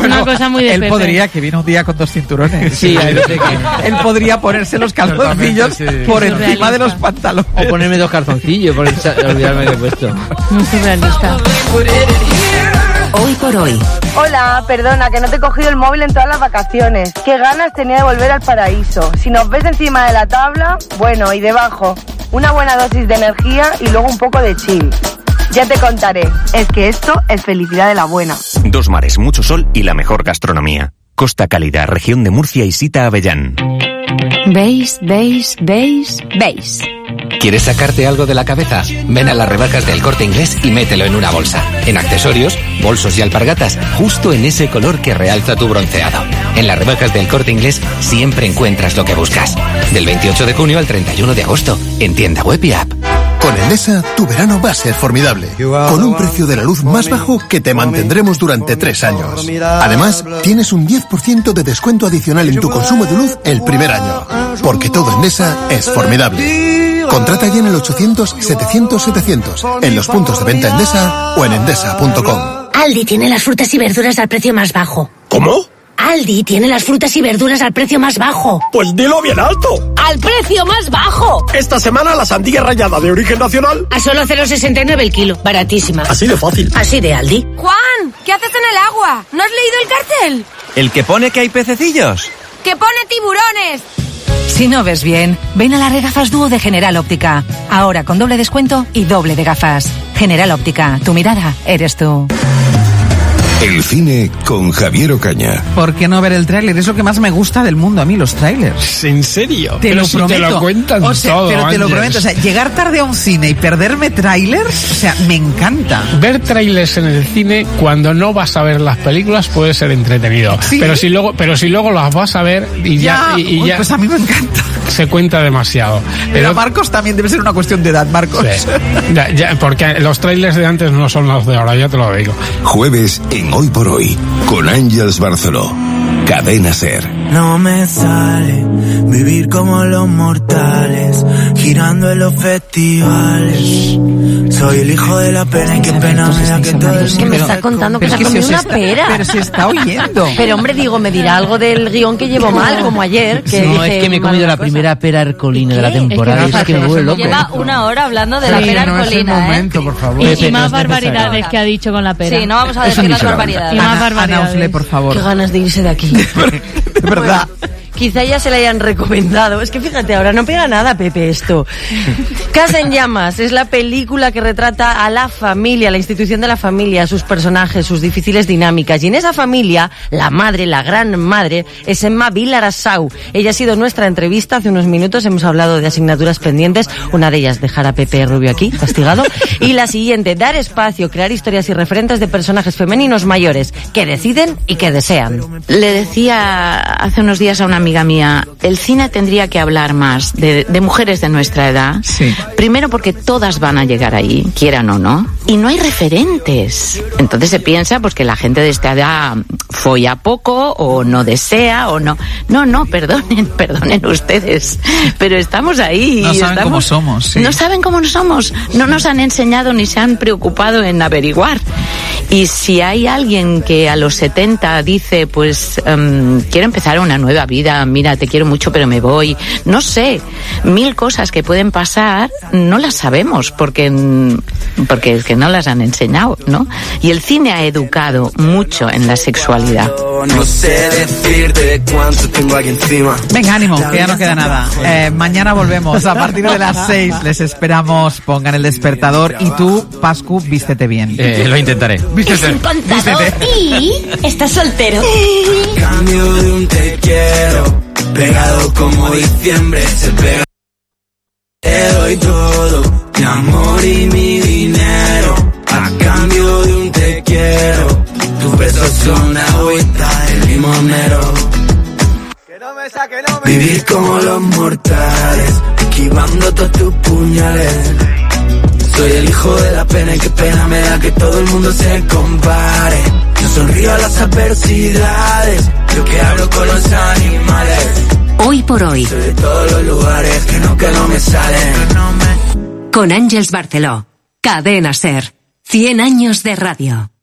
una cosa muy de él Pepe. podría, que viene un día con 2 cinturones. Sí, hay veces que... Él podría ponerse los calzoncillos por encima de los pantalones. O ponerme 2 calzoncillos, por olvidarme que he puesto. Muy surrealista. Hoy por hoy. Hola, perdona, que no te he cogido el móvil en todas las vacaciones. Qué ganas tenía de volver al paraíso. Si nos ves encima de la tabla, bueno, y debajo, una buena dosis de energía y luego un poco de chill. Ya te contaré. Es que esto es felicidad de la buena. 2 mares, mucho sol y la mejor gastronomía. Costa Cálida, región de Murcia y Sita Avellán. ¿Veis? ¿Quieres sacarte algo de la cabeza? Ven a las rebajas del Corte Inglés y mételo en una bolsa. En accesorios, bolsos y alpargatas, justo en ese color que realza tu bronceado. En las rebajas del Corte Inglés siempre encuentras lo que buscas. Del 28 de junio al 31 de agosto, en tienda web y app. Con Endesa, tu verano va a ser formidable. Con un precio de la luz más bajo que te mantendremos durante 3 años. Además, tienes un 10% de descuento adicional en tu consumo de luz el primer año. Porque todo Endesa es formidable. Contrata ya en el 800-700-700, en los puntos de venta Endesa o en endesa.com. Aldi tiene las frutas y verduras al precio más bajo. ¿Cómo? Aldi tiene las frutas y verduras al precio más bajo. Pues dilo bien alto. ¡Al precio más bajo! Esta semana la sandía rallada de origen nacional A solo 0,69 el kilo. Baratísima. Así de fácil. Así de Aldi. Juan, ¿qué haces en el agua? ¿No has leído el cartel? ¿El que pone que hay pececillos? ¡Que pone tiburones! Si no ves bien, ven a las regafas Dúo de General Óptica. Ahora con doble descuento y doble de gafas. General Óptica, tu mirada eres tú. El cine con Javier Ocaña. ¿Por qué no ver el tráiler? Es lo que más me gusta del mundo a mí, los tráilers. ¿En serio? Te lo si prometo. te lo cuentan o sea, todo, pero te lo Ángel. prometo. O sea, llegar tarde a un cine y perderme tráilers, o sea, me encanta. Ver trailers en el cine cuando no vas a ver las películas puede ser entretenido. ¿Sí? Pero si luego las vas a ver y ya pues a mí me encanta. se cuenta demasiado. Pero a Marcos también debe ser una cuestión de edad, Marcos. Sí. Ya, porque los trailers de antes no son los de ahora, ya te lo digo. Jueves en Hoy por Hoy, con Ángeles Barceló. Cadena SER. No me sale vivir como los mortales, girando en los festivales. Soy el hijo de la pena y qué pena me da que todo Es que me está contando que se ha comido una pera. Pero se está oyendo. Pero hombre, digo, me dirá algo del guión que llevo mal, como ayer. Que No, dije es que me he comido la primera pera arcolina de la temporada. Es que me vuelve loco. Lleva 1 hora hablando de la pera arcolina, ¿eh? Por favor. Y más barbaridades que ha dicho con la pera. Sí, no vamos a decir las barbaridades. Y más Ana barbaridades. Ausle, por favor. Qué ganas de irse de aquí. De verdad. Quizá ya se le hayan recomendado. Es que fíjate, ahora no pega nada, Pepe, esto. Casa en llamas es la película que retrata a la familia, la institución de la familia, sus personajes, sus difíciles dinámicas. Y en esa familia, la madre, la gran madre, es Emma Vilarassau. Ella ha sido nuestra entrevista hace unos minutos. Hemos hablado de asignaturas pendientes. Una de ellas, dejar a Pepe Rubio aquí, castigado. Y la siguiente, dar espacio, crear historias y referentes de personajes femeninos mayores que deciden y que desean. Le decía hace unos días a una amiga mía, el cine tendría que hablar más de mujeres de nuestra edad. Sí. Primero porque todas van a llegar ahí, quieran o no, y no hay referentes. Entonces se piensa pues que la gente de esta edad folla poco o no desea o no. No, perdonen ustedes, pero estamos ahí. No saben cómo somos. Sí. No saben cómo somos, no nos han enseñado ni se han preocupado en averiguar. Y si hay alguien que a los 70 dice, pues quiero empezar una nueva vida, mira, te quiero mucho pero me voy, no sé, 1000 cosas que pueden pasar, no las sabemos porque es que no las han enseñado, ¿no? Y el cine ha educado mucho en la sexualidad. No sé decirte cuánto tengo aquí encima. Venga, ánimo, que ya no queda nada. Mañana volvemos a partir de las 6. Les esperamos. Pongan el despertador. Y tú, Pascu, vístete bien. Lo intentaré. Es un contador y estás soltero. Cambio de un te quiero, pegado como diciembre se pega. Te doy todo, mi amor y mi dinero, a cambio de un te quiero. Tus besos son la agüita del limonero. Vivir como los mortales, esquivando todos tus puñales. Soy el hijo de la pena y qué pena me da que todo el mundo se compare. Yo sonrío a las adversidades, yo que hablo con los animales. Hoy por hoy. Soy de todos los lugares que no me salen. Con Ángeles Barceló. Cadena SER. 100 años de radio.